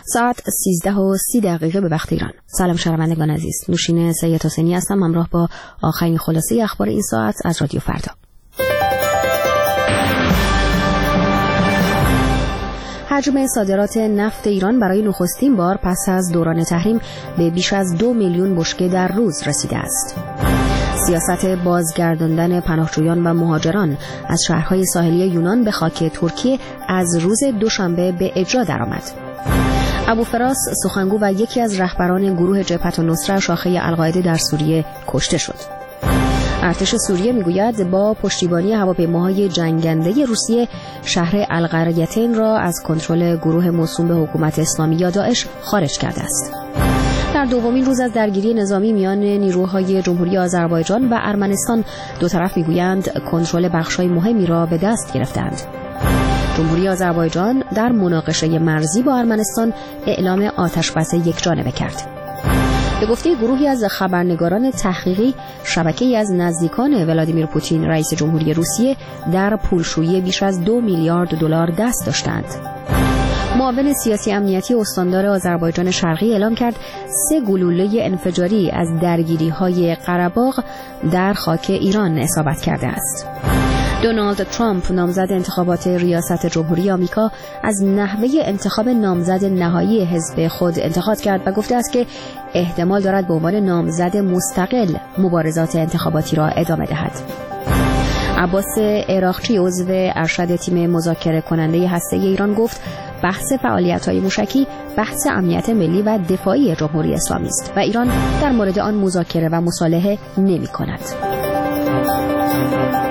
ساعت 13:30 به وقت ایران. سلام شنوندگان عزیز، نوشین سید حسینی هستم همراه با آخرین خلاصه اخبار این ساعت از رادیو فردا. حجم صادرات نفت ایران برای نخستین بار پس از دوران تحریم به بیش از 2 میلیون بشکه در روز رسیده است. سیاست بازگرداندن پناهجویان و مهاجران از شهرهای ساحلی یونان به خاک ترکیه از روز دوشنبه به اجرا درآمد. ابوفراس سخنگو و یکی از رهبران گروه جبهة النصره شاخه القاعده در سوریه کشته شد. ارتش سوریه میگوید با پشتیبانی هواپیماهای جنگنده روسیه شهر القریتین را از کنترل گروه موسوم به حکومت اسلامی یا داعش خارج کرده است. در دومین روز از درگیری نظامی میان نیروهای جمهوری آذربایجان و ارمنستان، دو طرف میگویند کنترل بخش‌های مهمی را به دست گرفتند. جمهوری آذربایجان در مناقشه مرزی با ارمنستان اعلام آتشبس یکجانبه کرد. به گفته گروهی از خبرنگاران تحقیقی، شبکه‌ای از نزدیکان ولادیمیر پوتین رئیس جمهوری روسیه در پولشویی بیش از 2 میلیارد دلار دست داشتند. معاون سیاسی امنیتی استاندار آذربایجان شرقی اعلام کرد 3 گلوله انفجاری از درگیری‌های قره‌باغ در خاک ایران اصابت کرده است. دونالد ترامپ نامزد انتخابات ریاست جمهوری آمریکا از نحوه انتخاب نامزد نهایی حزب خود انتقاد کرد و گفته است که احتمال دارد به عنوان نامزد مستقل مبارزات انتخاباتی را ادامه دهد. عباس عراقچی عضو ارشد تیم مذاکره کننده هسته‌ای ایران گفت بحث فعالیت‌های موشکی بحث امنیت ملی و دفاعی جمهوری اسلامی است و ایران در مورد آن مذاکره و مصالحه نمی‌کند.